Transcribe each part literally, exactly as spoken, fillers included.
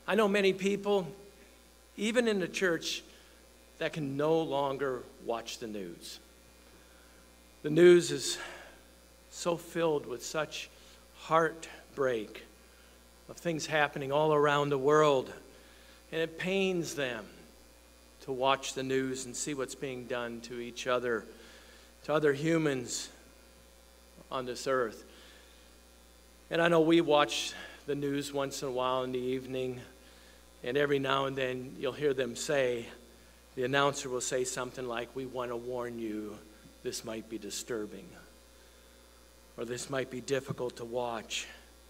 I know many people, even in the church, that can no longer watch the news. The news is so filled with such heartbreak of things happening all around the world, and it pains them to watch the news and see what's being done to each other, to other humans on this earth. And I know we watch the news once in a while in the evening, and every now and then you'll hear them say, the announcer will say something like, "We want to warn you, this might be disturbing," or "This might be difficult to watch."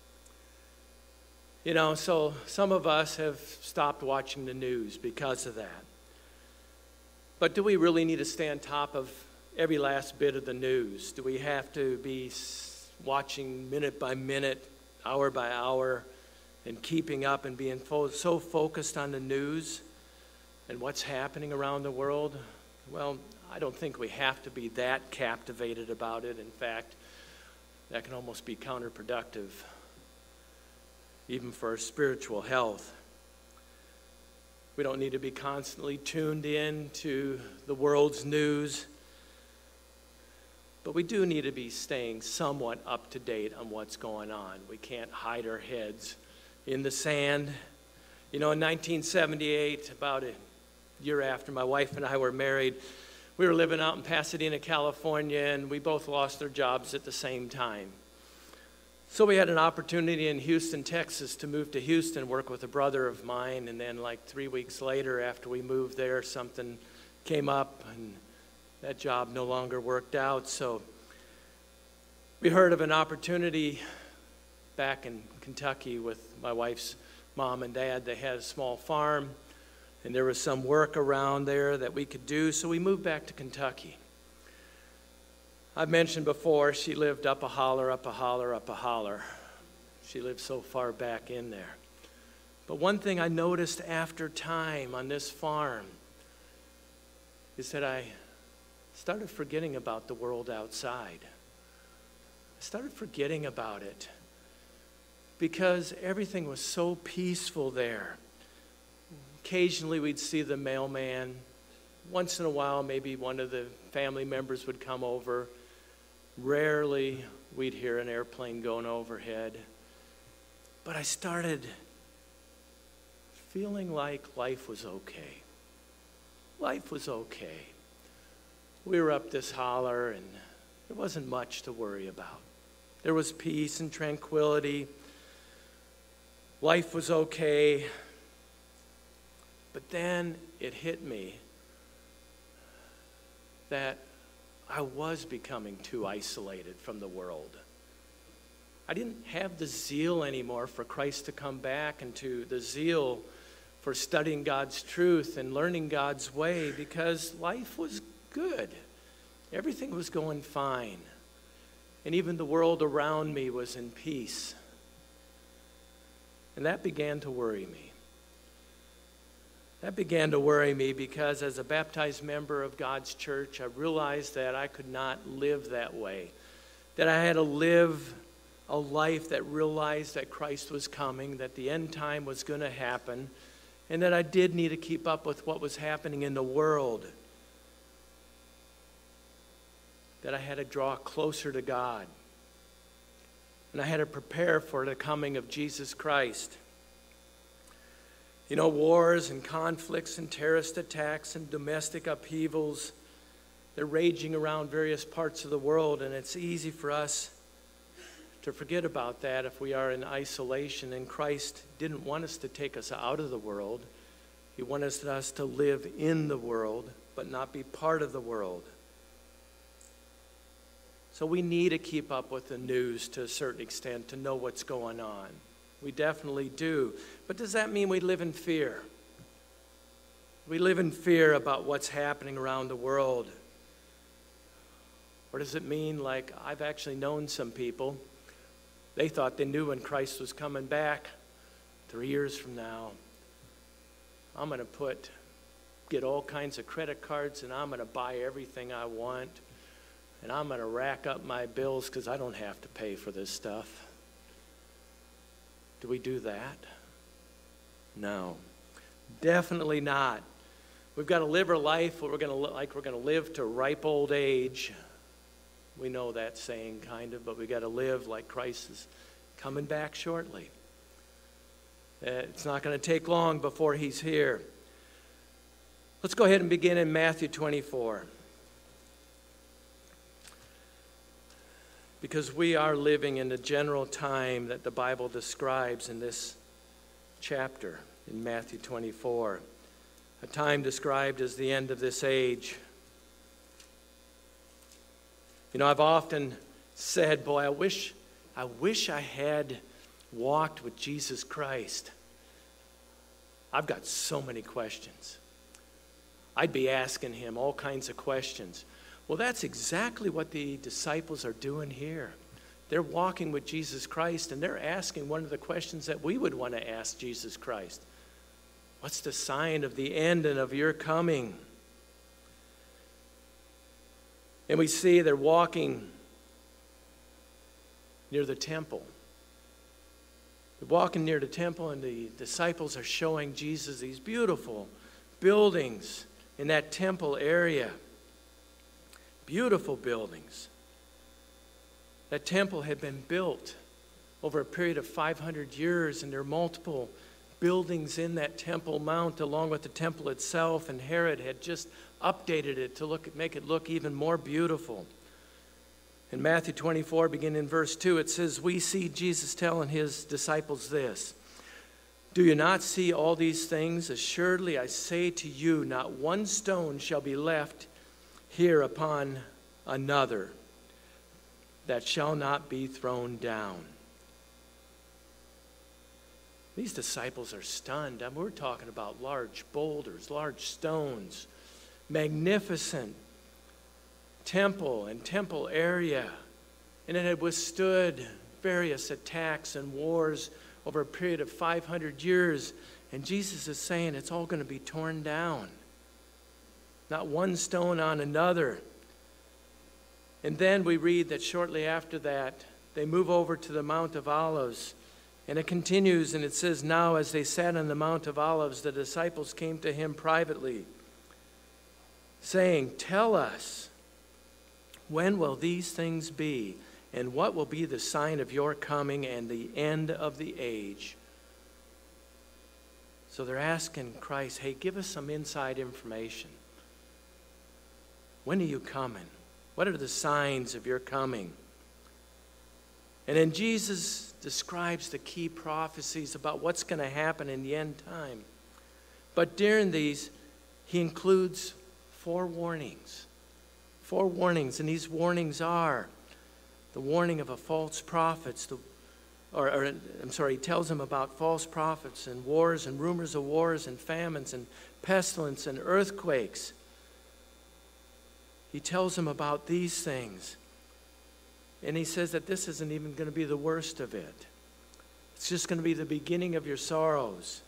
You know, so some of us have stopped watching the news because of that. But do we really need to stay on top of every last bit of the news? Do we have to be watching minute by minute, hour by hour, and keeping up and being fo- so focused on the news and what's happening around the world? Well, I don't think we have to be that captivated about it. In fact, that can almost be counterproductive, even for our spiritual health. We don't need to be constantly tuned in to the world's news, but we do need to be staying somewhat up to date on what's going on. We can't hide our heads in the sand. You know, in nineteen seventy-eight, about a year after my wife and I were married, we were living out in Pasadena, California, and we both lost our jobs at the same time. So we had an opportunity in Houston, Texas to move to Houston, work with a brother of mine, and then like three weeks later after we moved there, something came up and that job no longer worked out. So we heard of an opportunity back in Kentucky with my wife's mom and dad. They had a small farm, and there was some work around there that we could do, so we moved back to Kentucky. I've mentioned before, she lived up a holler, up a holler, up a holler. She lived so far back in there. But one thing I noticed after time on this farm is that I started forgetting about the world outside. I started forgetting about it because everything was so peaceful there. Occasionally we'd see the mailman. Once in a while, maybe one of the family members would come over. Rarely we'd hear an airplane going overhead. But I started feeling like life was okay. Life was okay. We were up this holler, and there wasn't much to worry about. There was peace and tranquility. Life was okay. But then it hit me that I was becoming too isolated from the world. I didn't have the zeal anymore for Christ to come back and to the zeal for studying God's truth and learning God's way because life was good. Everything was going fine. And even the world around me was in peace. And that began to worry me. That began to worry me because as a baptized member of God's church, I realized that I could not live that way. That I had to live a life that realized that Christ was coming, that the end time was going to happen, and that I did need to keep up with what was happening in the world. That I had to draw closer to God. And I had to prepare for the coming of Jesus Christ. You know, wars and conflicts and terrorist attacks and domestic upheavals, they're raging around various parts of the world, and it's easy for us to forget about that if we are in isolation. And Christ didn't want us to take us out of the world. He wanted us to live in the world, but not be part of the world. So we need to keep up with the news to a certain extent to know what's going on. We definitely do. But does that mean we live in fear? We live in fear about what's happening around the world. Or does it mean, like I've actually known some people, they thought they knew when Christ was coming back. Three years from now, I'm going to put, get all kinds of credit cards, and I'm going to buy everything I want, and I'm going to rack up my bills because I don't have to pay for this stuff. Do we do that? No, definitely not. We've got to live our life we're going to like we're going to live to ripe old age. We know that saying, kind of, but we've got to live like Christ is coming back shortly. Uh, it's not going to take long before he's here. Let's go ahead and begin in Matthew twenty-four. Because we are living in the general time that the Bible describes in this chapter, in Matthew twenty-four. A time described as the end of this age. You know, I've often said, boy, I wish, I wish I had walked with Jesus Christ. I've got so many questions. I'd be asking him all kinds of questions. Well, that's exactly what the disciples are doing here. They're walking with Jesus Christ, and they're asking one of the questions that we would want to ask Jesus Christ. What's the sign of the end and of your coming? And we see they're walking near the temple. They're walking near the temple, and the disciples are showing Jesus these beautiful buildings in that temple area. Beautiful buildings. That temple had been built over a period of five hundred years, and there are multiple buildings in that Temple Mount along with the temple itself, and Herod had just updated it to look make it look even more beautiful. In Matthew twenty-four, beginning in verse two, it says, we see Jesus telling his disciples this, do you not see all these things? Assuredly, I say to you, not one stone shall be left here upon another that shall not be thrown down. These disciples are stunned. I mean, we're talking about large boulders, large stones, magnificent temple and temple area. And it had withstood various attacks and wars over a period of five hundred years. And Jesus is saying it's all going to be torn down. Not one stone on another. And then we read that shortly after that, they move over to the Mount of Olives. And it continues, and it says, now as they sat on the Mount of Olives, the disciples came to him privately, saying, tell us, when will these things be? And what will be the sign of your coming and the end of the age? So they're asking Christ, hey, give us some inside information. When are you coming? What are the signs of your coming? And then Jesus describes the key prophecies about what's going to happen in the end time. But during these, he includes four warnings. Four warnings, and these warnings are the warning of a false prophets, the, or, or I'm sorry, he tells them about false prophets and wars and rumors of wars and famines and pestilence and earthquakes. He tells them about these things. And he says that this isn't even going to be the worst of it. It's just going to be the beginning of your sorrows.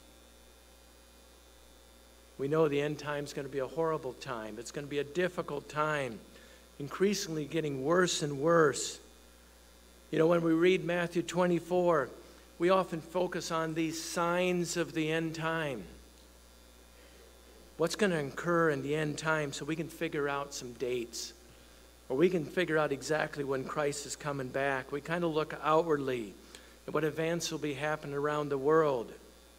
We know the end time is going to be a horrible time. It's going to be a difficult time, increasingly getting worse and worse. You know, when we read Matthew twenty-four, we often focus on these signs of the end time. What's going to occur in the end time so we can figure out some dates, or we can figure out exactly when Christ is coming back. We kind of look outwardly at what events will be happening around the world.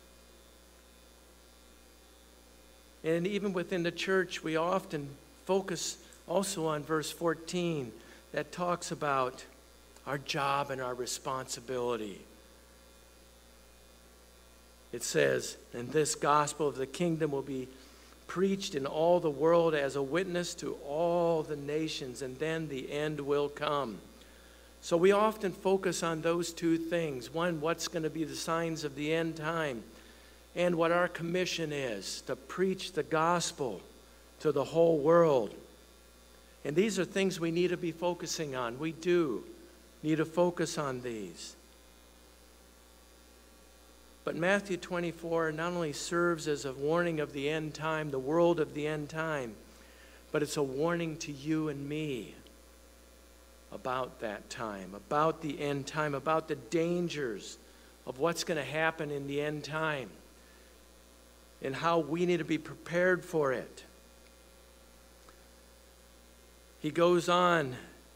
And even within the church, we often focus also on verse fourteen that talks about our job and our responsibility. It says, and this gospel of the kingdom will be preached in all the world as a witness to all the nations, and then the end will come. So we often focus on those two things. One, what's going to be the signs of the end time, and what our commission is, to preach the gospel to the whole world. And these are things we need to be focusing on. We do need to focus on these. But Matthew twenty-four not only serves as a warning of the end time, the world of the end time, but it's a warning to you and me about that time, about the end time, about the dangers of what's going to happen in the end time. and how we need to be prepared for it. He goes on,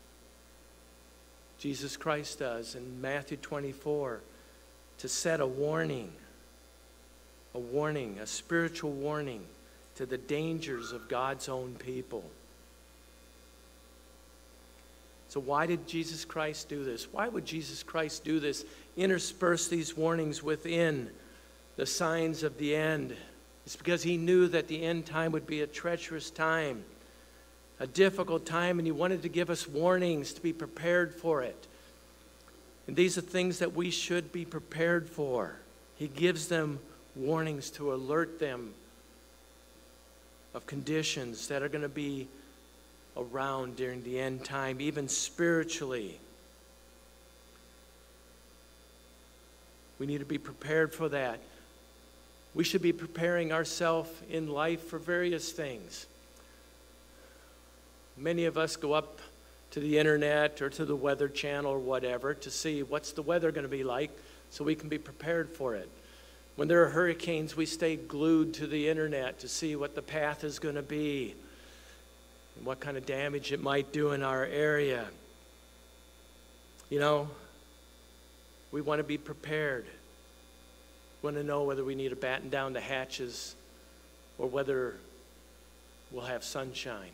Jesus Christ does, in Matthew twenty-four, to set a warning, a warning, a spiritual warning to the dangers of God's own people. So why did Jesus Christ do this? Why would Jesus Christ do this? Intersperse these warnings within the signs of the end. It's because he knew that the end time would be a treacherous time, a difficult time, and he wanted to give us warnings to be prepared for it. And these are things that we should be prepared for. He gives them warnings to alert them of conditions that are going to be around during the end time, even spiritually. We need to be prepared for that. We should be preparing ourselves in life for various things. Many of us go up to the internet or to the Weather Channel or whatever to see what's the weather going to be like so we can be prepared for it. When there are hurricanes, we stay glued to the internet to see what the path is going to be and what kind of damage it might do in our area. You know, we want to be prepared. We want to know whether we need to batten down the hatches or whether we'll have sunshine.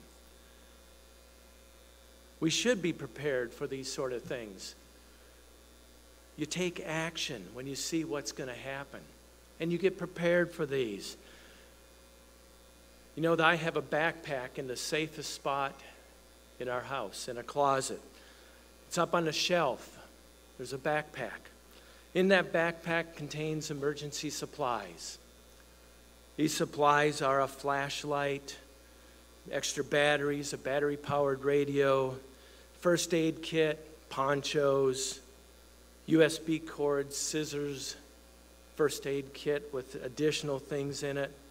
We should be prepared for these sort of things. You take action when you see what's going to happen, and you get prepared for these. You know that I have a backpack in the safest spot in our house, in a closet. It's up on a shelf. There's a backpack. In that backpack contains emergency supplies. These supplies are a flashlight, extra batteries, a battery-powered radio, first aid kit, ponchos, U S B cords, scissors, first aid kit with additional things in it,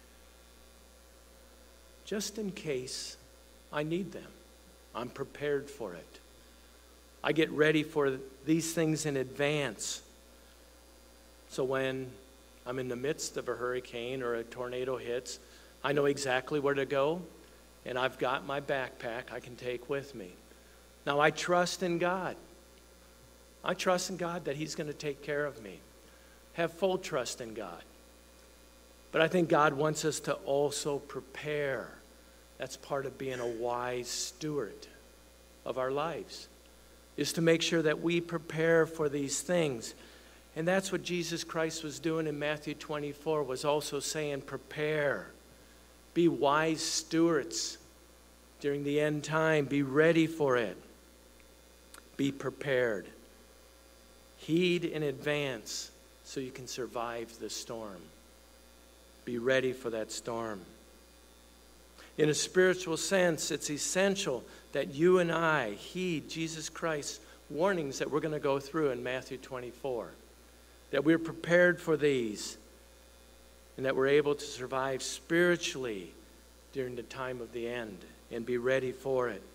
just in case I need them. I'm prepared for it. I get ready for these things in advance. So when I'm in the midst of a hurricane or a tornado hits, I know exactly where to go, and I've got my backpack I can take with me. Now, I trust in God. I trust in God that He's going to take care of me. Have full trust in God. But I think God wants us to also prepare. That's part of being a wise steward of our lives, is to make sure that we prepare for these things. And that's what Jesus Christ was doing in Matthew twenty-four, was also saying, prepare. Be wise stewards during the end time. Be ready for it. Be prepared. Heed in advance so you can survive the storm. Be ready for that storm. In a spiritual sense, it's essential that you and I heed Jesus Christ's warnings that we're going to go through in Matthew twenty-four. That we're prepared for these and that we're able to survive spiritually during the time of the end and be ready for it.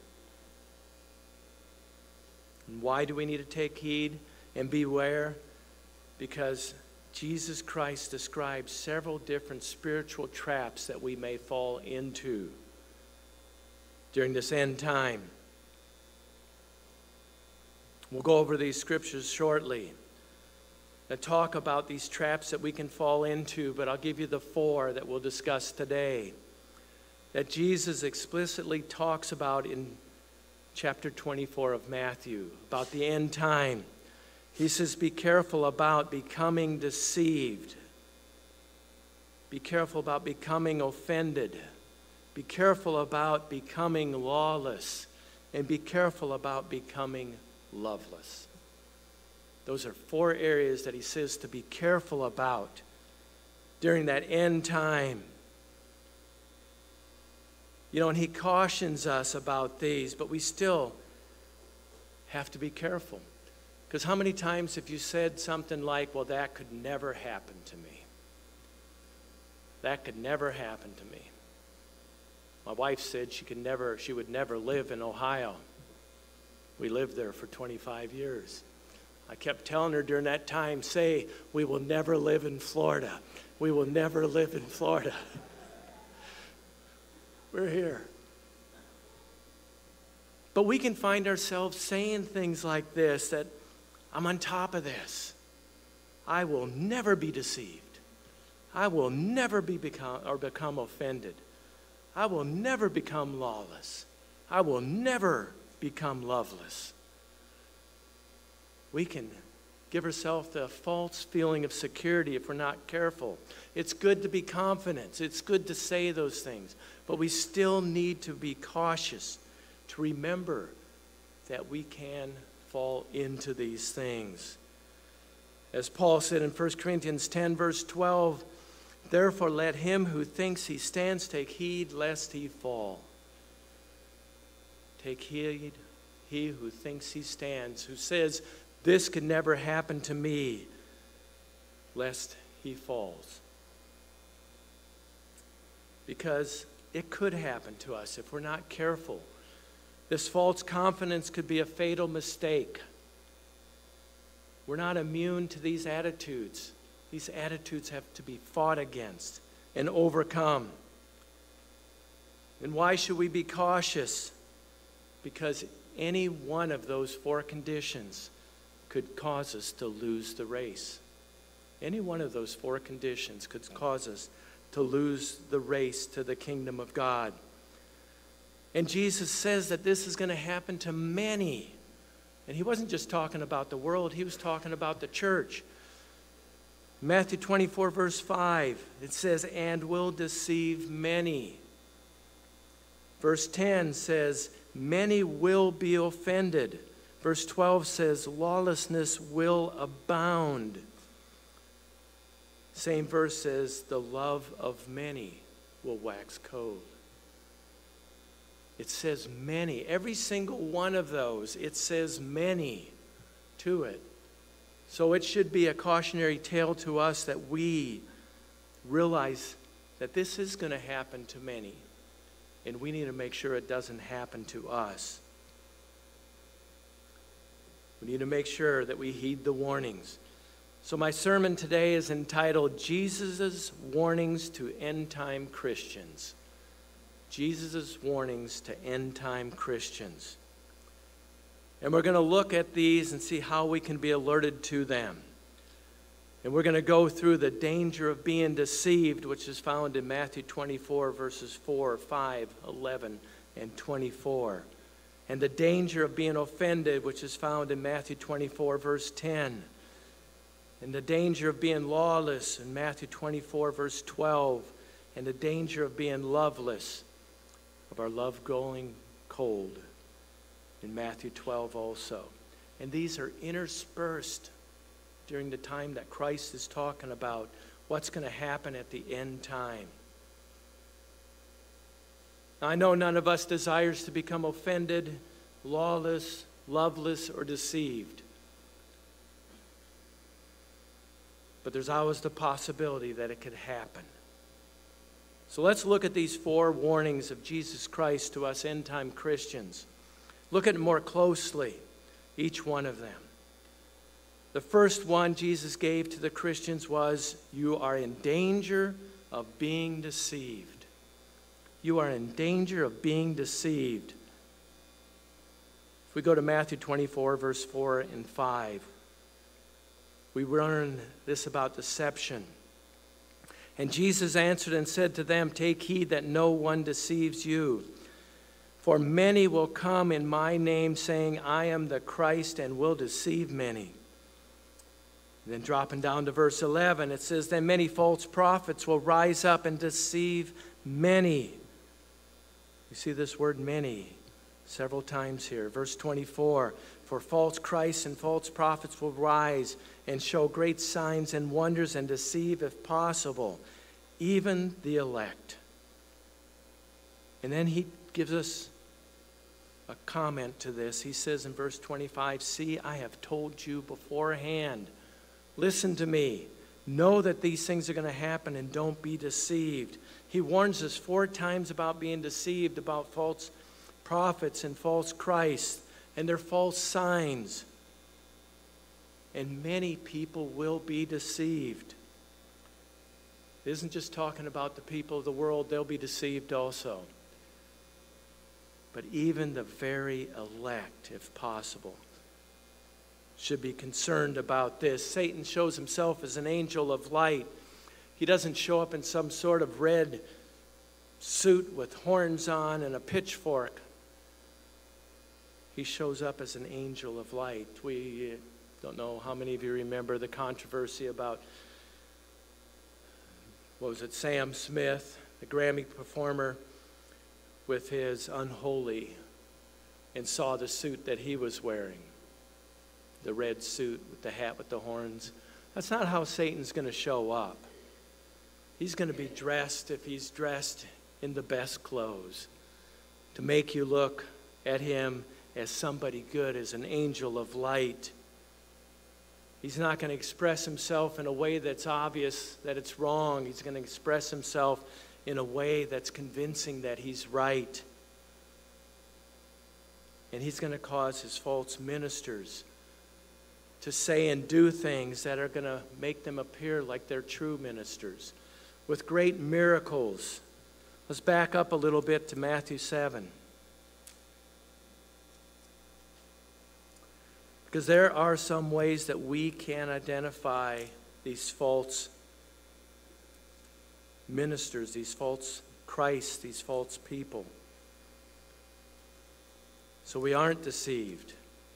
And why do we need to take heed and beware? Because Jesus Christ describes several different spiritual traps that we may fall into during this end time. We'll go over these scriptures shortly and talk about these traps that we can fall into, but I'll give you the four that we'll discuss today that Jesus explicitly talks about in chapter twenty-four of Matthew, about the end time. He says, be careful about becoming deceived. Be careful about becoming offended. Be careful about becoming lawless. And be careful about becoming loveless. Those are four areas that he says to be careful about during that end time. You know, and he cautions us about these, but we still have to be careful. Because how many times have you said something like, well, that could never happen to me? That could never happen to me. My wife said she could never, she would never live in Ohio. We lived there for twenty-five years. I kept telling her during that time, say, we will never live in Florida. We will never live in Florida. We're here. But we can find ourselves saying things like this, that I'm on top of this. I will never be deceived. I will never be become or become offended. I will never become lawless. I will never become loveless. We can give ourselves a false feeling of security if we're not careful. It's good to be confident. It's good to say those things. But we still need to be cautious to remember that we can fall into these things. As Paul said in First Corinthians ten, verse twelve, therefore let him who thinks he stands take heed lest he fall. Take heed, he who thinks he stands, who says, this could never happen to me, lest he falls. Because it could happen to us if we're not careful. This false confidence could be a fatal mistake. We're not immune to these attitudes. These attitudes have to be fought against and overcome. And why should we be cautious? Because any one of those four conditions could cause us to lose the race. Any one of those four conditions could cause us to lose the race to the kingdom of God. And Jesus says that this is going to happen to many. And he wasn't just talking about the world, he was talking about the church. Matthew twenty-four, verse five, it says, and will deceive many. Verse ten says, many will be offended. Verse twelve says, lawlessness will abound. Same verse says, the love of many will wax cold. It says many. Every single one of those, it says many to it. So it should be a cautionary tale to us that we realize that this is going to happen to many. And we need to make sure it doesn't happen to us. We need to make sure that we heed the warnings. So my sermon today is entitled, Jesus' Warnings to End-Time Christians. Jesus' warnings to end-time Christians. And we're going to look at these and see how we can be alerted to them. And we're going to go through the danger of being deceived, which is found in Matthew twenty-four, verses four, five, eleven, and twenty-four. And the danger of being offended, which is found in Matthew twenty-four, verse ten. And the danger of being lawless in Matthew twenty-four, verse twelve. And the danger of being loveless, of our love growing cold, in Matthew twelve also. And these are interspersed during the time that Christ is talking about what's going to happen at the end time. Now, I know none of us desires to become offended, lawless, loveless, or deceived. But there's always the possibility that it could happen. So let's look at these four warnings of Jesus Christ to us end-time Christians. Look at it more closely, each one of them. The first one Jesus gave to the Christians was, you are in danger of being deceived. You are in danger of being deceived. If we go to Matthew twenty-four, verse four and five, we learn this about deception. And Jesus answered and said to them, take heed that no one deceives you. For many will come in my name, saying, I am the Christ, and will deceive many. And then dropping down to verse eleven, it says, then many false prophets will rise up and deceive many. You see this word many several times here. Verse twenty-four, for false Christs and false prophets will rise and show great signs and wonders and deceive, if possible, even the elect. And then he gives us a comment to this. He says in verse twenty-five, see, I have told you beforehand. Listen to me. Know that these things are going to happen and don't be deceived. He warns us four times about being deceived, about false prophets and false Christ and their false signs. and many people will be deceived. It isn't just talking about the people of the world, they'll be deceived also. But even the very elect, if possible, should be concerned about this. Satan shows himself as an angel of light. He doesn't show up in some sort of red suit with horns on and a pitchfork. He shows up as an angel of light. We don't know how many of you remember the controversy about, what was it, Sam Smith, the Grammy performer, with his unholy, and saw the suit that he was wearing, the red suit with the hat with the horns. That's not how Satan's going to show up. He's going to be dressed, if he's dressed in the best clothes, to make you look at him as somebody good, as an angel of light. He's not going to express himself in a way that's obvious that it's wrong. He's going to express himself in a way that's convincing that he's right. And he's going to cause his false ministers to say and do things that are going to make them appear like they're true ministers, with great miracles. Let's back up a little bit to Matthew seven. Because there are some ways that we can identify these false ministers, these false Christs, these false people. So we aren't deceived.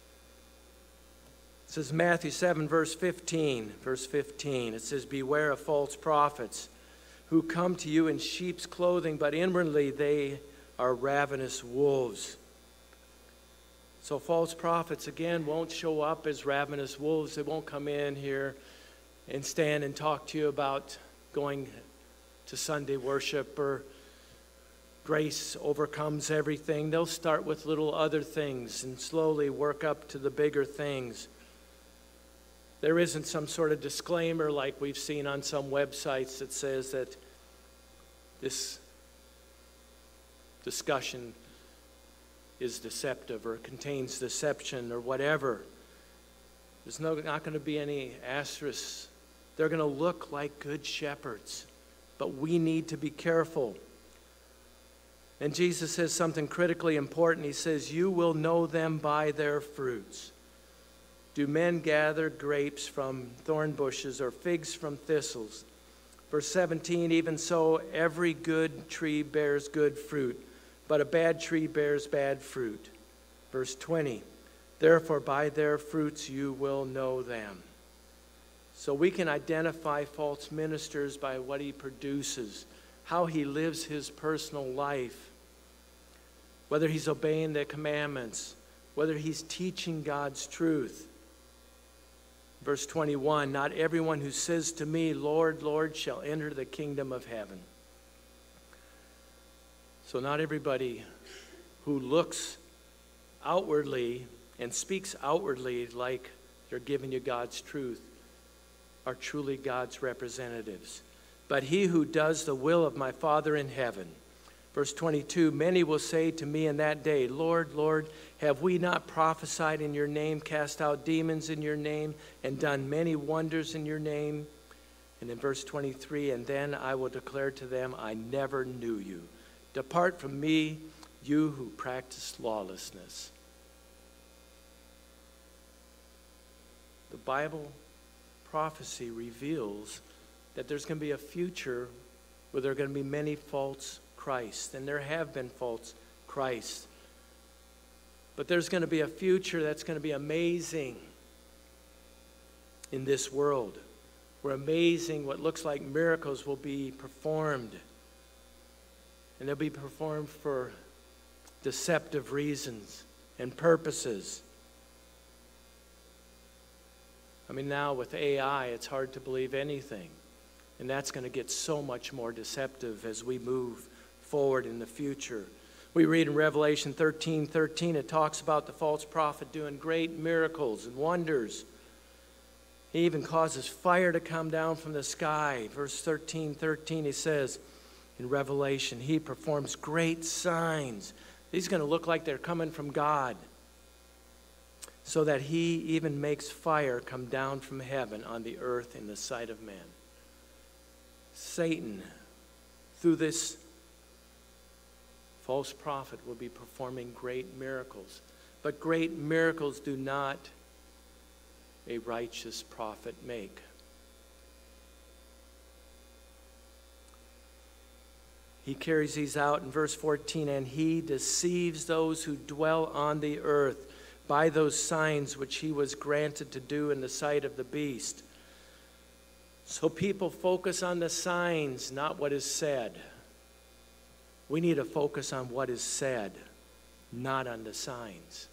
It says Matthew seven, verse fifteen. Verse fifteen, it says, "Beware of false prophets who come to you in sheep's clothing, but inwardly they are ravenous wolves." So false prophets, again, won't show up as ravenous wolves. They won't come in here and stand and talk to you about going to Sunday worship or grace overcomes everything. They'll start with little other things and slowly work up to the bigger things. There isn't some sort of disclaimer like we've seen on some websites that says that this discussion is deceptive or contains deception or whatever. There's no, not going to be any asterisks. They're going to look like good shepherds, but we need to be careful. And Jesus says something critically important. He says, "You will know them by their fruits. Do men gather grapes from thorn bushes or figs from thistles?" Verse seventeen, "Even so, every good tree bears good fruit, but a bad tree bears bad fruit." Verse twenty, "Therefore by their fruits you will know them." So we can identify false ministers by what he produces, how he lives his personal life, whether he's obeying the commandments, whether he's teaching God's truth. Verse twenty-one, "Not everyone who says to me, 'Lord, Lord,' shall enter the kingdom of heaven." So not everybody who looks outwardly and speaks outwardly like they're giving you God's truth are truly God's representatives. "But he who does the will of my Father in heaven." Verse twenty-two, "Many will say to me in that day, 'Lord, Lord, have we not prophesied in your name, cast out demons in your name, and done many wonders in your name?' And in verse twenty-three, "And then I will declare to them, I never knew you. Depart from me, you who practice lawlessness." The Bible prophecy reveals that there's going to be a future where there are going to be many false Christs, and there have been false Christs. But there's going to be a future that's going to be amazing in this world, where amazing, what looks like miracles will be performed. And they'll be performed for deceptive reasons and purposes. I mean, now with A I, it's hard to believe anything. And that's going to get so much more deceptive as we move forward in the future. We read in Revelation thirteen thirteen, it talks about the false prophet doing great miracles and wonders. He even causes fire to come down from the sky. Verse thirteen thirteen, he says in Revelation, he performs great signs. These are going to look like they're coming from God. so that he even makes fire come down from heaven on the earth in the sight of men. Satan, through this false prophet, will be performing great miracles. But great miracles do not a righteous prophet make. He carries these out in verse fourteen, and he deceives those who dwell on the earth by those signs which he was granted to do in the sight of the beast. So people focus on the signs, not what is said. We need to focus on what is said, not on the signs.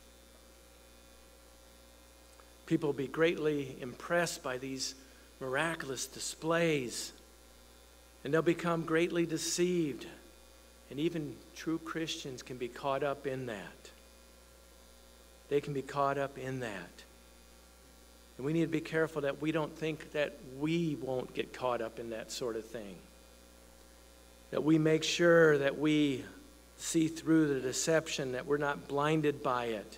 People will be greatly impressed by these miraculous displays, and they'll become greatly deceived. And even true Christians can be caught up in that. They can be caught up in that. And we need to be careful that we don't think that we won't get caught up in that sort of thing. That we make sure that we see through the deception, that we're not blinded by it.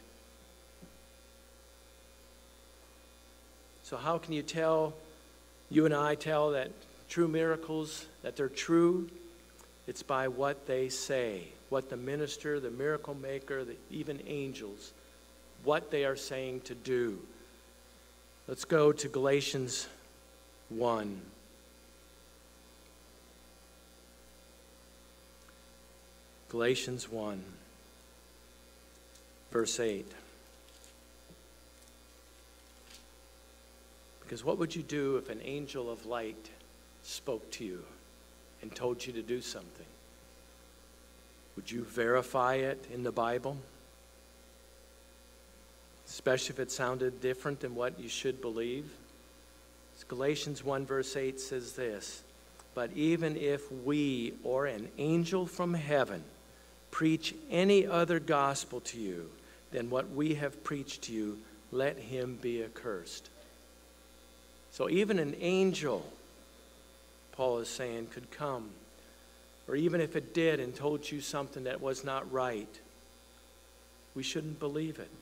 So how can you tell, you and I tell that true miracles, that they're true? It's by what they say, what the minister, the miracle maker, the, even angels, what they are saying to do. Let's go to Galatians one. Galatians one, verse eight. Because what would you do if an angel of light spoke to you and told you to do something? Would you verify it in the Bible? Especially if it sounded different than what you should believe? Galatians one verse eight says this, "But even if we or an angel from heaven preach any other gospel to you than what we have preached to you, let him be accursed." So even an angel, Paul is saying, could come, or even if it did and told you something that was not right, we shouldn't believe it.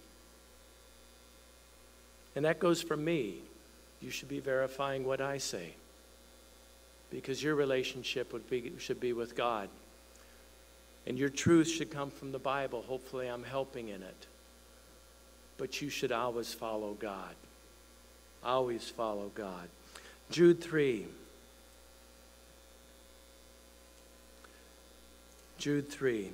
And that goes for me. You should be verifying what I say, because your relationship would be, should be with God. And your truth should come from the Bible. Hopefully I'm helping in it. But you should always follow God. Always follow God. Jude three. Jude three.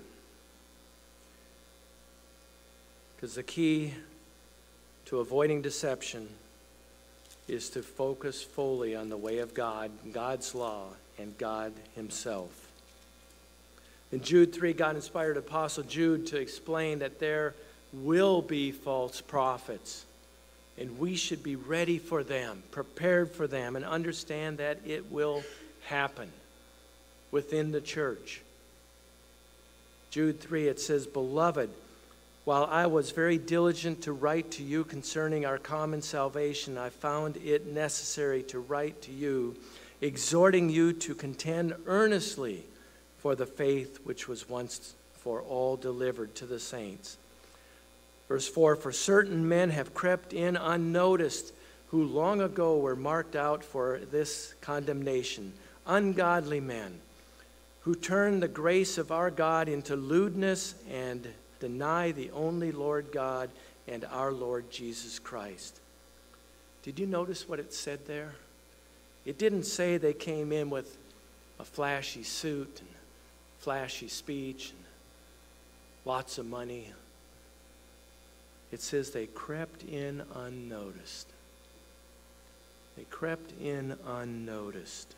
Because the key to avoiding deception is to focus fully on the way of God, God's law, and God himself. In Jude three, God inspired Apostle Jude to explain that there will be false prophets, and we should be ready for them, prepared for them, and understand that it will happen within the church. Jude three, it says, "Beloved, while I was very diligent to write to you concerning our common salvation, I found it necessary to write to you, exhorting you to contend earnestly for the faith which was once for all delivered to the saints." Verse four, "For certain men have crept in unnoticed, who long ago were marked out for this condemnation, ungodly men, who turn the grace of our God into lewdness and deny the only Lord God and our Lord Jesus Christ." Did you notice what it said there? It didn't say they came in with a flashy suit and flashy speech and lots of money. It says they crept in unnoticed. They crept in unnoticed.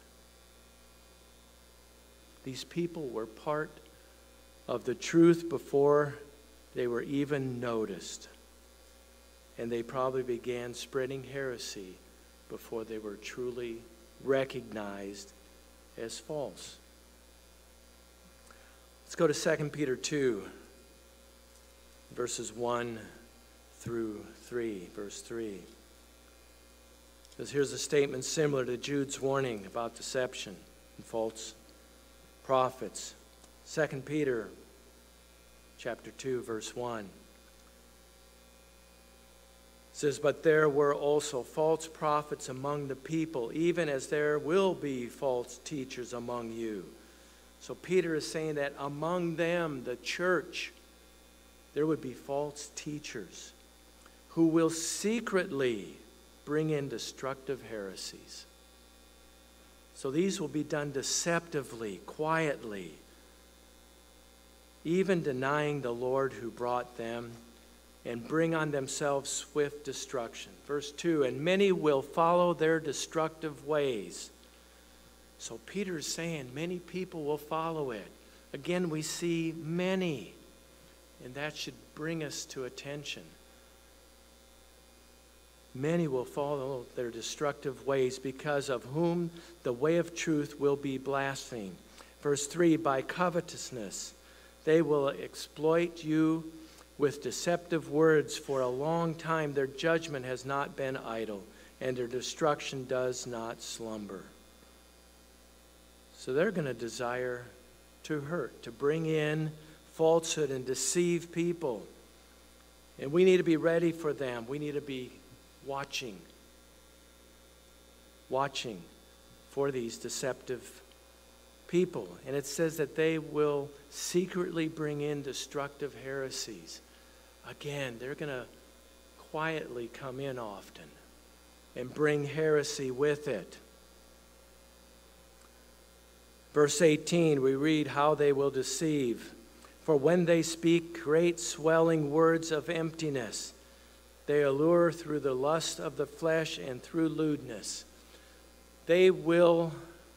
These people were part of the truth before they were even noticed. And they probably began spreading heresy before they were truly recognized as false. Let's go to Second Peter two, verses one through three, verse three. Because here's a statement similar to Jude's warning about deception and false prophets. Second Peter chapter two, verse one. says, but there were also false prophets among the people, even as there will be false teachers among you. So Peter is saying that among them, the church, there would be false teachers who will secretly bring in destructive heresies. So these will be done deceptively, quietly, even denying the Lord who brought them, and bring on themselves swift destruction. Verse two, and many will follow their destructive ways. So Peter's saying many people will follow it. Again, we see many, and that should bring us to attention. Many will follow their destructive ways, because of whom the way of truth will be blasphemed. Verse three, by covetousness they will exploit you with deceptive words. For a long time their judgment has not been idle, and their destruction does not slumber. So they're going to desire to hurt, to bring in falsehood and deceive people. And we need to be ready for them. We need to be watching, watching for these deceptive people. And it says that they will secretly bring in destructive heresies. Again, they're going to quietly come in often and bring heresy with it. Verse eighteen, we read how they will deceive. For when they speak great swelling words of emptiness, they allure through the lust of the flesh and through lewdness. They will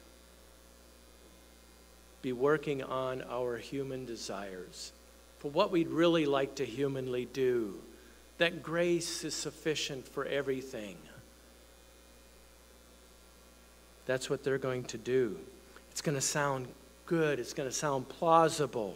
be working on our human desires, for what we'd really like to humanly do, that grace is sufficient for everything. That's what they're going to do. It's going to sound good. It's going to sound plausible.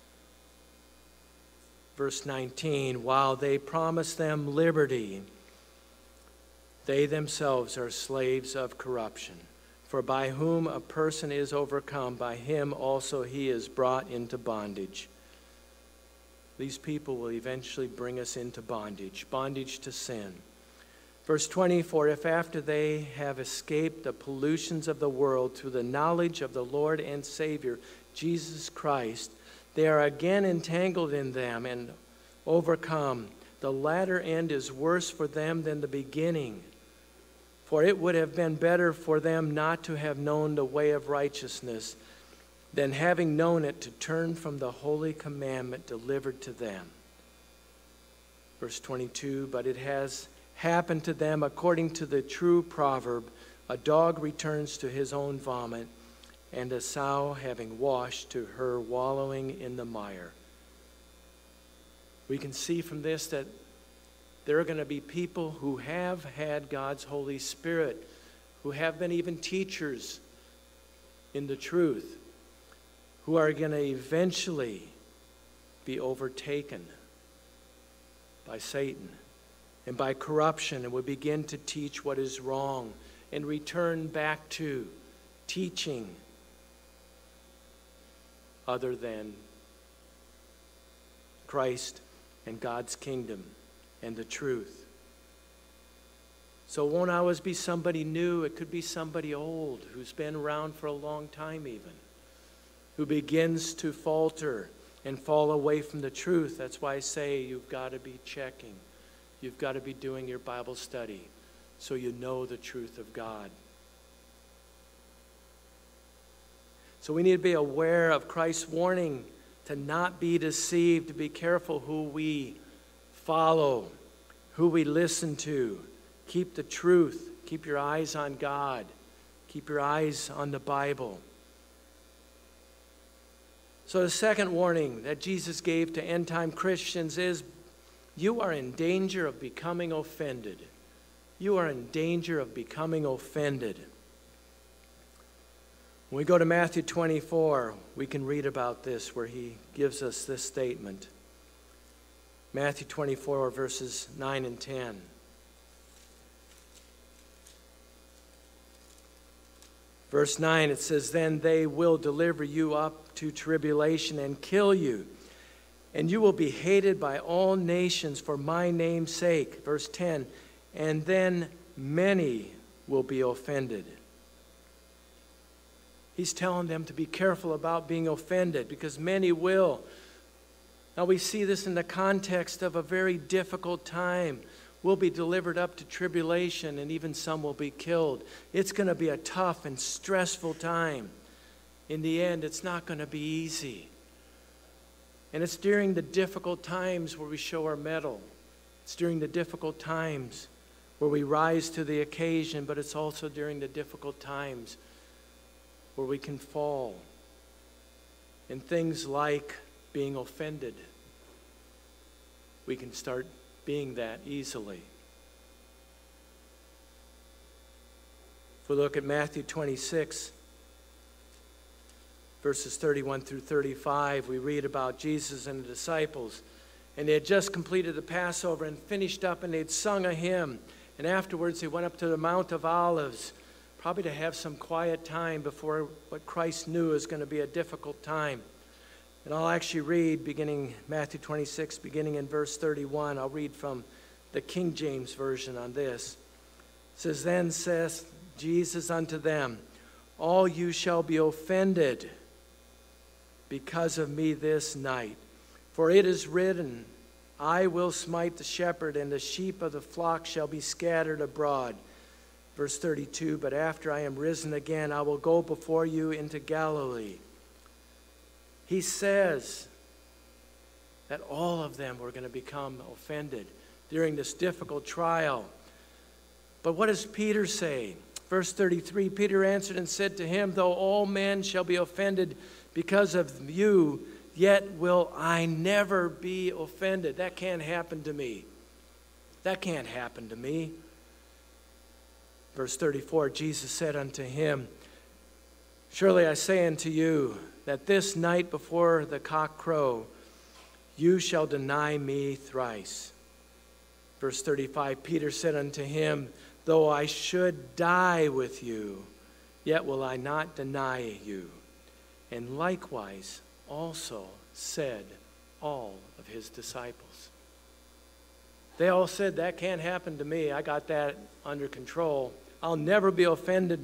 Verse nineteen, while they promise them liberty, they themselves are slaves of corruption. For by whom a person is overcome, by him also he is brought into bondage. These people will eventually bring us into bondage, bondage to sin. Verse twenty, for if after they have escaped the pollutions of the world through the knowledge of the Lord and Savior, Jesus Christ, they are again entangled in them and overcome, the latter end is worse for them than the beginning. For it would have been better for them not to have known the way of righteousness than having known it to turn from the holy commandment delivered to them. Verse twenty-two, but it has happened to them according to the true proverb, a dog returns to his own vomit, and a sow having washed to her wallowing in the mire. We can see from this that there are going to be people who have had God's Holy Spirit, who have been even teachers in the truth, who are going to eventually be overtaken by Satan and by corruption, and will begin to teach what is wrong and return back to teaching other than Christ and God's kingdom and the truth. So it won't always be somebody new. It could be somebody old who's been around for a long time even, who begins to falter and fall away from the truth. That's why I say you've got to be checking. You've got to be doing your Bible study so you know the truth of God. So we need to be aware of Christ's warning to not be deceived, to be careful who we follow, who we listen to. Keep the truth. Keep your eyes on God. Keep your eyes on the Bible. So the second warning that Jesus gave to end-time Christians is, you are in danger of becoming offended. You are in danger of becoming offended. When we go to Matthew twenty-four, we can read about this, where he gives us this statement. Matthew twenty-four, verses nine and ten. Verse nine, it says, then they will deliver you up to tribulation and kill you, And you will be hated by all nations for my name's sake. Verse ten, and then many will be offended. He's telling them to be careful about being offended because many will. Now we see this in the context of a very difficult time. We'll be delivered up to tribulation and even some will be killed. It's going to be a tough and stressful time. In the end, it's not going to be easy. And it's during the difficult times where we show our mettle. It's during the difficult times where we rise to the occasion, but it's also during the difficult times where we can fall in things like being offended. We can start being that easily. If we look at Matthew twenty-six, verses thirty-one through thirty-five, we read about Jesus and the disciples. And they had just completed the Passover and finished up, and they'd sung a hymn. And afterwards they went up to the Mount of Olives, probably to have some quiet time before what Christ knew is going to be a difficult time. And I'll actually read, beginning Matthew twenty-six, beginning in verse thirty-one. I'll read from the King James Version on this. It says, then saith Jesus unto them, all you shall be offended because of me this night. For it is written, I will smite the shepherd, and the sheep of the flock shall be scattered abroad. Verse thirty-two, but after I am risen again, I will go before you into Galilee. He says that all of them were going to become offended during this difficult trial. But what does Peter say? Verse thirty-three, Peter answered and said to him, though all men shall be offended because of you, yet will I never be offended. That can't happen to me. That can't happen to me. Verse thirty-four, Jesus said unto him, surely I say unto you, that this night before the cock crow, you shall deny me thrice. Verse thirty-five, Peter said unto him, though I should die with you, yet will I not deny you. And likewise also said all of his disciples. They all said, that can't happen to me. I got that under control. I'll never be offended.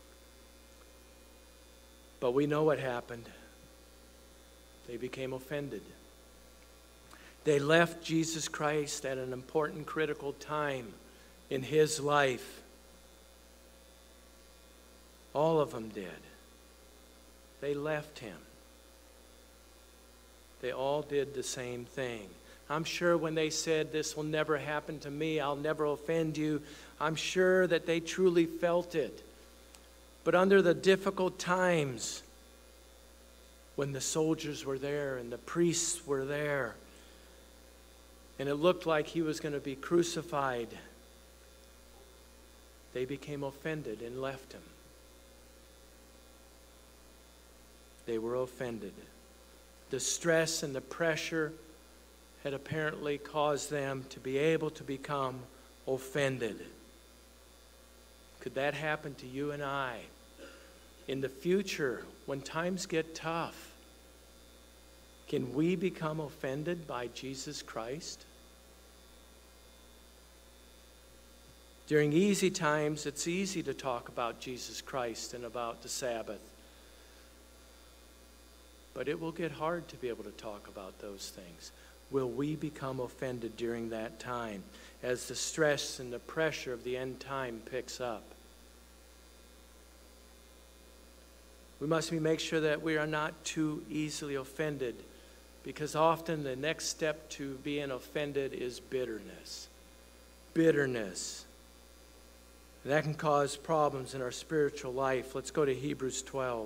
But we know what happened. They became offended. They left Jesus Christ at an important, critical time in his life. All of them did. They left him. They all did the same thing. I'm sure when they said, this will never happen to me, I'll never offend you, I'm sure that they truly felt it. But under the difficult times, when the soldiers were there and the priests were there, and it looked like he was going to be crucified, they became offended and left him. They were offended. The stress and the pressure had apparently caused them to be able to become offended. Could that happen to you and I? In the future, when times get tough, can we become offended by Jesus Christ? During easy times, it's easy to talk about Jesus Christ and about the Sabbath. But it will get hard to be able to talk about those things. Will we become offended during that time as the stress and the pressure of the end time picks up? We must make sure that we are not too easily offended, because often the next step to being offended is bitterness. Bitterness. And that can cause problems in our spiritual life. Let's go to Hebrews twelve.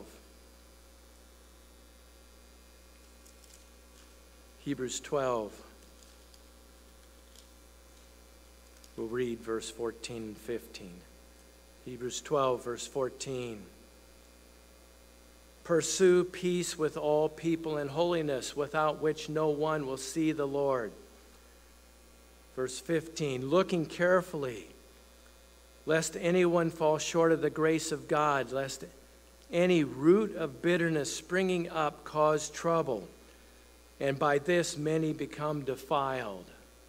Hebrews twelve. We'll read verse fourteen and fifteen. Hebrews twelve, verse fourteen. Pursue peace with all people and holiness, without which no one will see the Lord. Verse fifteen. Looking carefully, lest anyone fall short of the grace of God, lest any root of bitterness springing up cause trouble, and by this many become defiled.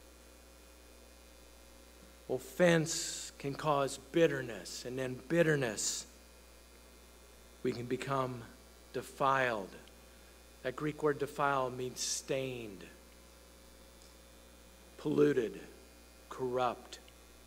Offense can cause bitterness, and then bitterness, we can become defiled. That Greek word defile means stained, polluted, corrupt.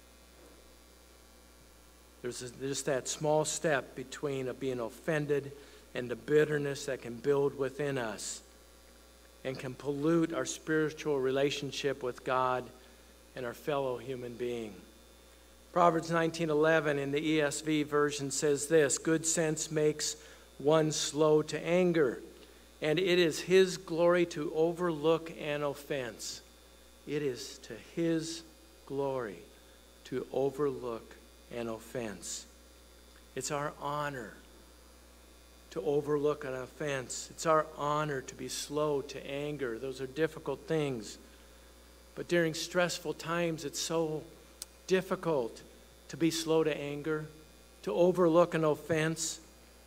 There's a, just that small step between a being offended and the bitterness that can build within us and can pollute our spiritual relationship with God and our fellow human being. Proverbs nineteen eleven in the E S V version says this, "Good sense makes one slow to anger, and it is his glory to overlook an offense." It is to his glory to overlook an offense. It's our honor to overlook an offense. It's our honor to be slow to anger. Those are difficult things. But during stressful times, it's so difficult to be slow to anger, to overlook an offense.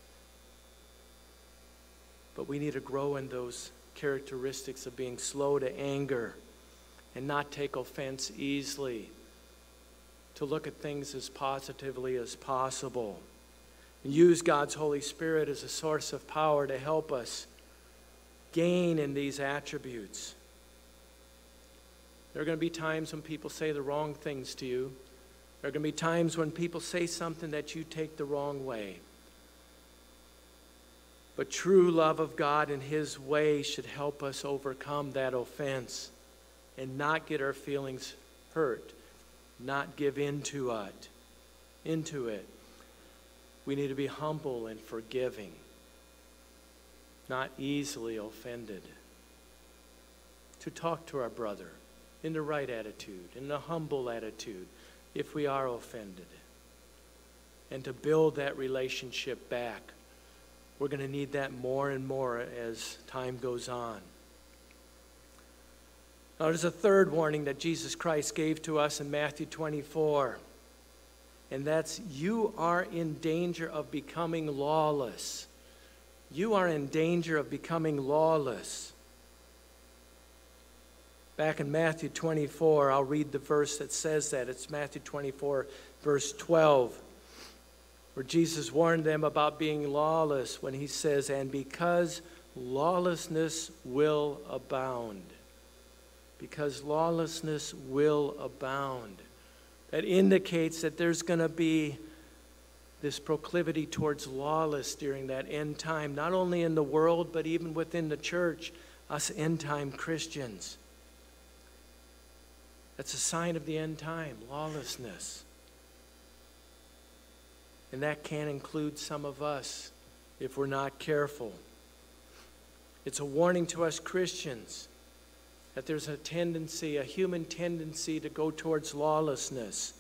But we need to grow in those characteristics of being slow to anger and not take offense easily, to look at things as positively as possible, and use God's Holy Spirit as a source of power to help us gain in these attributes. There are going to be times when people say the wrong things to you. There are going to be times when people say something that you take the wrong way. But true love of God and His way should help us overcome that offense and not get our feelings hurt, not give into it. Into it. We need to be humble and forgiving, not easily offended. To talk to our brother in the right attitude, in the humble attitude, if we are offended. And to build that relationship back. We're going to need that more and more as time goes on. Now, there's a third warning that Jesus Christ gave to us in Matthew twenty-four. And that's, you are in danger of becoming lawless. You are in danger of becoming lawless. Back in Matthew twenty-four, I'll read the verse that says that. It's Matthew twenty-four, verse twelve, where Jesus warned them about being lawless when he says, "And because lawlessness will abound." Because lawlessness will abound. That indicates that there's going to be this proclivity towards lawless during that end time, not only in the world, but even within the church, us end time Christians. That's a sign of the end time, lawlessness. And that can include some of us if we're not careful. It's a warning to us Christians that there's a tendency, a human tendency to go towards lawlessness.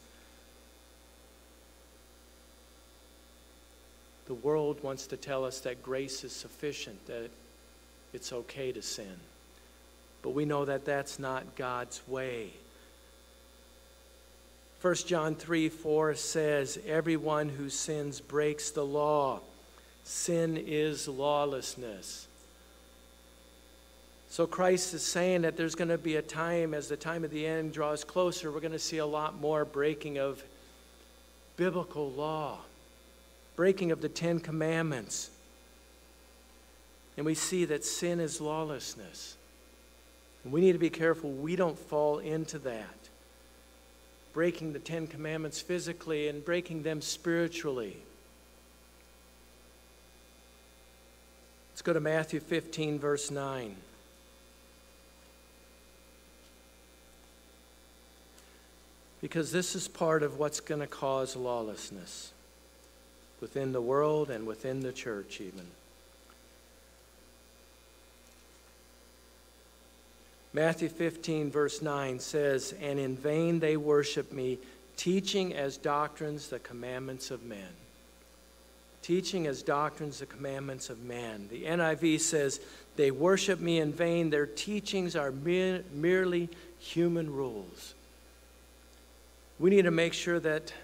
The world wants to tell us that grace is sufficient, that it's okay to sin. But we know that that's not God's way. First John three four says, "Everyone who sins breaks the law. Sin is lawlessness." So Christ is saying that there's going to be a time, as the time of the end draws closer, we're going to see a lot more breaking of biblical law, breaking of the Ten Commandments. And we see that sin is lawlessness. And we need to be careful we don't fall into that. Breaking the Ten Commandments physically and breaking them spiritually. Let's go to Matthew fifteen, verse nine. Because this is part of what's going to cause lawlessness within the world and within the church even. Matthew fifteen, verse nine says, "And in vain they worship me, teaching as doctrines the commandments of men." Teaching as doctrines the commandments of man. The N I V says, "They worship me in vain. Their teachings are mere, merely human rules." We need to make sure that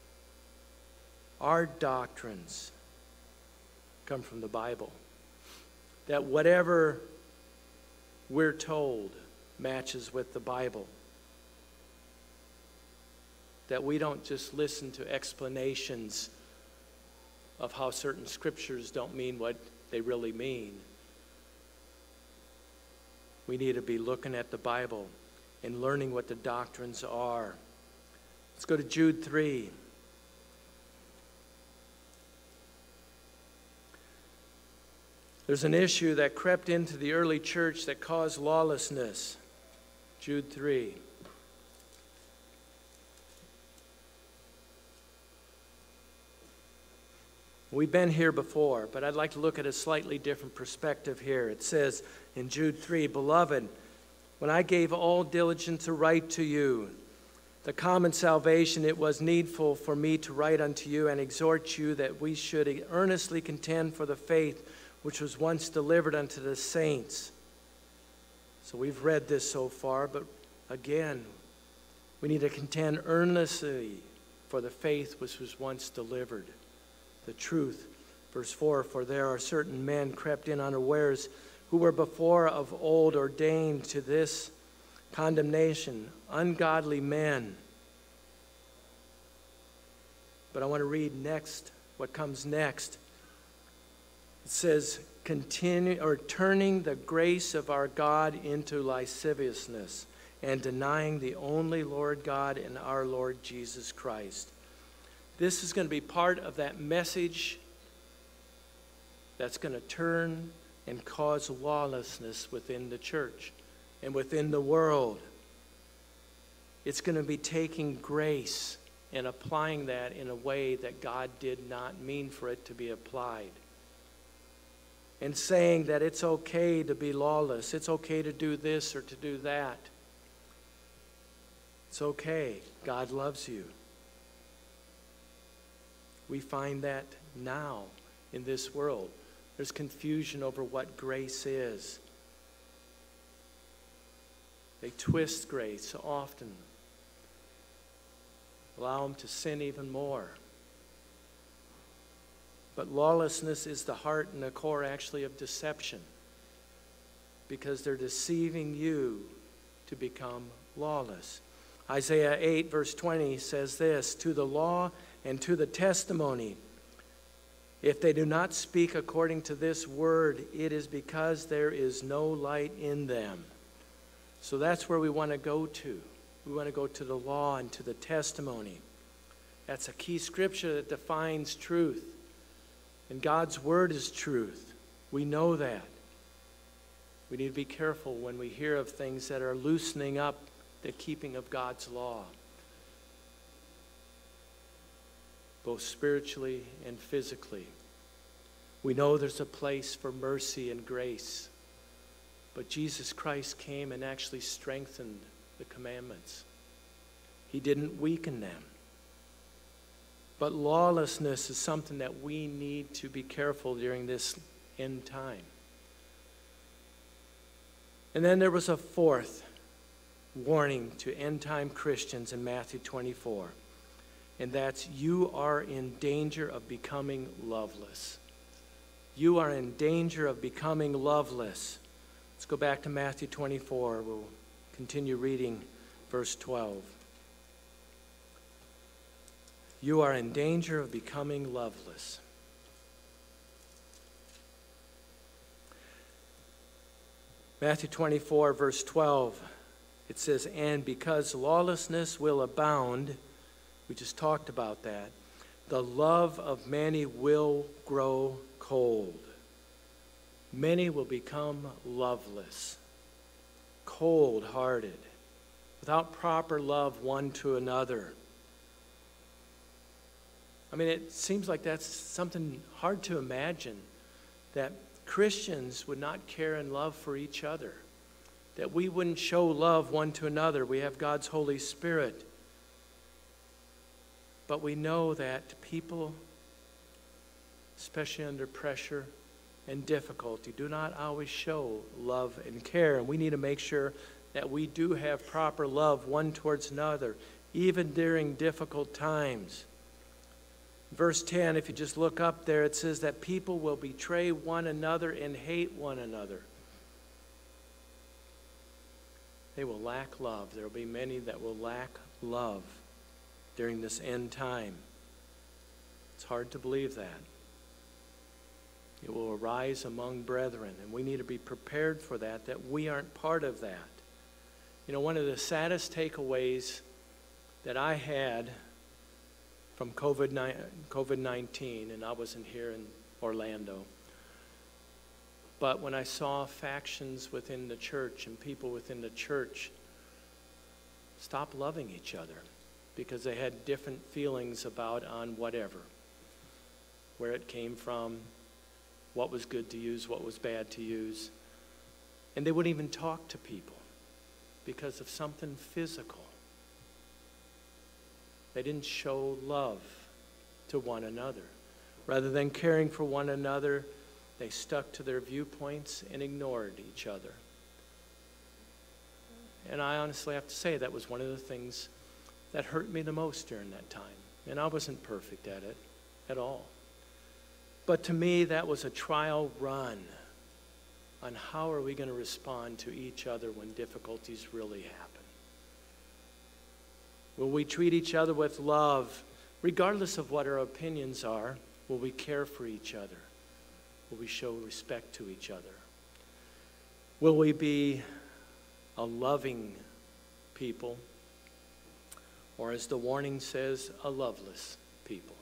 our doctrines come from the Bible. That whatever we're told matches with the Bible. That we don't just listen to explanations of how certain scriptures don't mean what they really mean. We need to be looking at the Bible and learning what the doctrines are. Let's go to Jude three. There's an issue that crept into the early church that caused lawlessness. Jude three. We've been here before, but I'd like to look at a slightly different perspective here. It says in Jude three, "Beloved, when I gave all diligence to write to you the common salvation, it was needful for me to write unto you and exhort you that we should earnestly contend for the faith which was once delivered unto the saints." So we've read this so far, but again, we need to contend earnestly for the faith which was once delivered. The truth. Verse four, "For there are certain men crept in unawares, who were before of old ordained to this condemnation, ungodly men." But I want to read next, what comes next. It says, continue or turning the grace of our God into lasciviousness, and denying the only Lord God and our Lord Jesus Christ. This is going to be part of that message that's going to turn and cause lawlessness within the church and within the world. It's going to be taking grace and applying that in a way that God did not mean for it to be applied. And saying that it's okay to be lawless. It's okay to do this or to do that. It's okay. God loves you. We find that now in this world. There's confusion over what grace is. They twist grace so often. Allow them to sin even more. But lawlessness is the heart and the core actually of deception. Because they're deceiving you to become lawless. Isaiah eight verse twenty says this, "To the law and to the testimony, if they do not speak according to this word, it is because there is no light in them." So that's where we want to go to. We want to go to the law and to the testimony. That's a key scripture that defines truth. And God's word is truth. We know that. We need to be careful when we hear of things that are loosening up the keeping of God's law, both spiritually and physically. We know there's a place for mercy and grace, but Jesus Christ came and actually strengthened the commandments. He didn't weaken them. But lawlessness is something that we need to be careful during this end time. And then there was a fourth warning to end-time Christians in Matthew twenty-four. And that's, you are in danger of becoming loveless. You are in danger of becoming loveless. Let's go back to Matthew twenty-four. We'll continue reading verse twelve. You are in danger of becoming loveless. Matthew twenty-four, verse twelve, it says, "And because lawlessness will abound," we just talked about that, "the love of many will grow cold." Many will become loveless, cold-hearted, without proper love one to another. I mean, it seems like that's something hard to imagine, that Christians would not care and love for each other, that we wouldn't show love one to another. We have God's Holy Spirit. But we know that people, especially under pressure and difficulty, do not always show love and care. And we need to make sure that we do have proper love one towards another, even during difficult times. Verse ten, if you just look up there, it says that people will betray one another and hate one another. They will lack love. There will be many that will lack love during this end time. It's hard to believe that. It will arise among brethren, and we need to be prepared for that, that we aren't part of that. You know, one of the saddest takeaways that I had from COVID nineteen, and I wasn't here in Orlando, but when I saw factions within the church and people within the church stop loving each other because they had different feelings about on whatever, where it came from, what was good to use, what was bad to use. And they wouldn't even talk to people because of something physical. They didn't show love to one another. Rather than caring for one another, they stuck to their viewpoints and ignored each other. And I honestly have to say that was one of the things that hurt me the most during that time. And I wasn't perfect at it at all. But to me, that was a trial run on how are we going to respond to each other when difficulties really happen. Will we treat each other with love, regardless of what our opinions are? Will we care for each other? Will we show respect to each other? Will we be a loving people? Or as the warning says, a loveless people?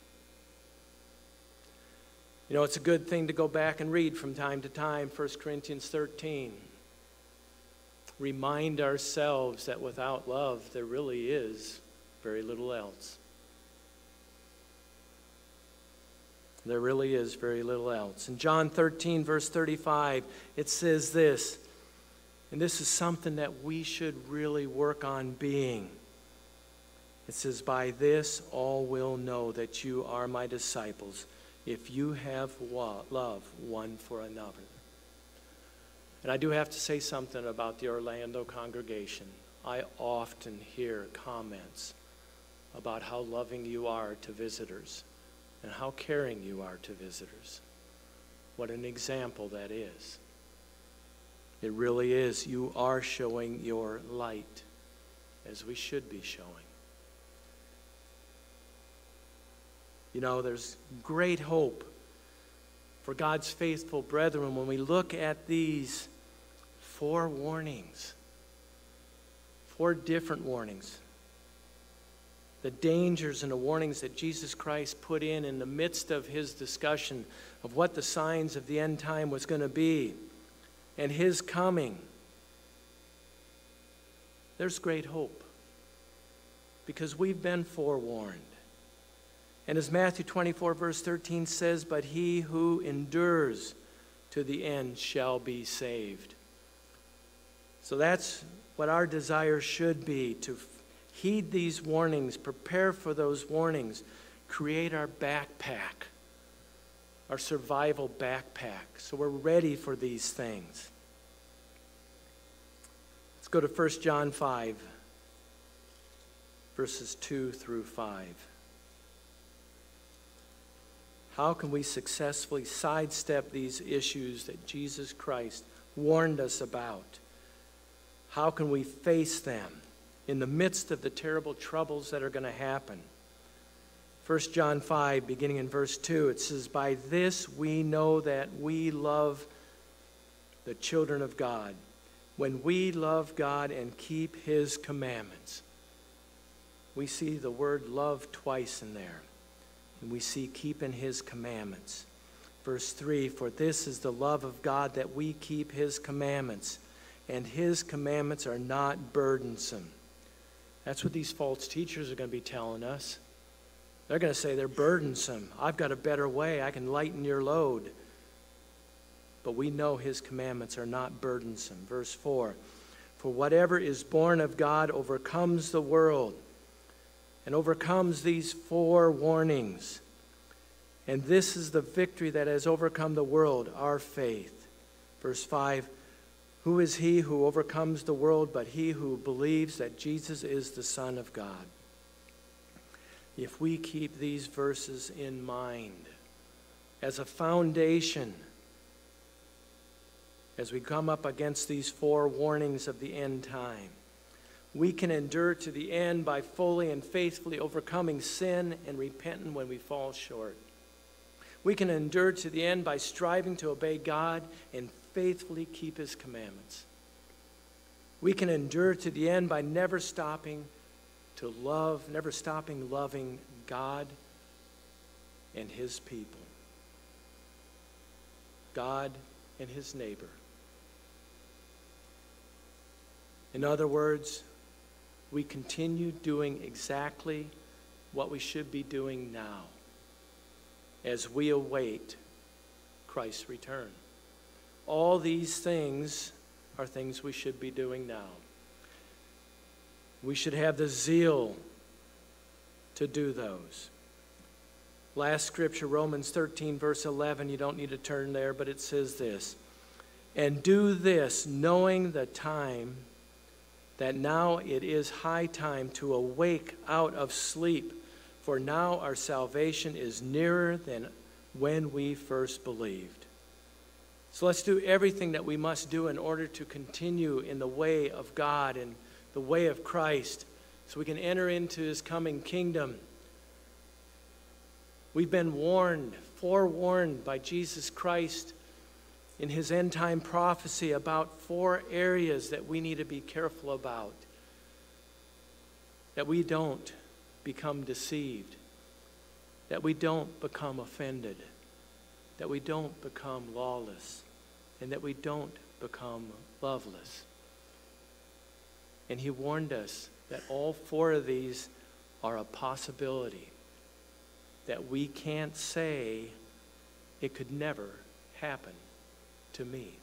You know, it's a good thing to go back and read from time to time, First Corinthians thirteen. Remind ourselves that without love, there really is very little else. There really is very little else. In John thirteen, verse thirty-five, it says this, and this is something that we should really work on being. It says, by this all will know that you are my disciples, if you have love one for another. And I do have to say something about the Orlando congregation. I often hear comments about how loving you are to visitors and how caring you are to visitors. What an example that is. It really is. You are showing your light as we should be showing. You know, there's great hope for God's faithful brethren when we look at these four warnings, four different warnings, the dangers and the warnings that Jesus Christ put in in the midst of his discussion of what the signs of the end time was going to be and his coming. There's great hope because we've been forewarned. And as Matthew twenty-four, verse thirteen says, but he who endures to the end shall be saved. So that's what our desire should be, to heed these warnings, prepare for those warnings, create our backpack, our survival backpack, so we're ready for these things. Let's go to First John five, verses two through five. How can we successfully sidestep these issues that Jesus Christ warned us about? How can we face them in the midst of the terrible troubles that are going to happen? First John five, beginning in verse two, it says, by this we know that we love the children of God, when we love God and keep his commandments. We see the word love twice in there. And we see keeping his commandments. Verse three, for this is the love of God, that we keep his commandments, and his commandments are not burdensome. That's what these false teachers are going to be telling us. They're going to say they're burdensome. I've got a better way. I can lighten your load. But we know his commandments are not burdensome. Verse four, for whatever is born of God overcomes the world, and overcomes these four warnings. And this is the victory that has overcome the world, our faith. Verse five, who is he who overcomes the world but he who believes that Jesus is the Son of God? If we keep these verses in mind as a foundation, as we come up against these four warnings of the end time, We can endure to the end by fully and faithfully overcoming sin and repenting when we fall short. We can endure to the end by striving to obey God and faithfully keep his commandments. We can endure to the end by never stopping to love, never stopping loving God and his people. God and his neighbor. In other words, we continue doing exactly what we should be doing now as we await Christ's return. All these things are things we should be doing now. We should have the zeal to do those. Last scripture, Romans thirteen, verse eleven, you don't need to turn there, but it says this, "And do this, knowing the time, that now it is high time to awake out of sleep, for now our salvation is nearer than when we first believed." So let's do everything that we must do in order to continue in the way of God and the way of Christ so we can enter into his coming kingdom. We've been warned, forewarned by Jesus Christ in his end time prophecy about four areas that we need to be careful about, that we don't become deceived, that we don't become offended, that we don't become lawless, and that we don't become loveless. And he warned us that all four of these are a possibility, that we can't say it could never happen to me.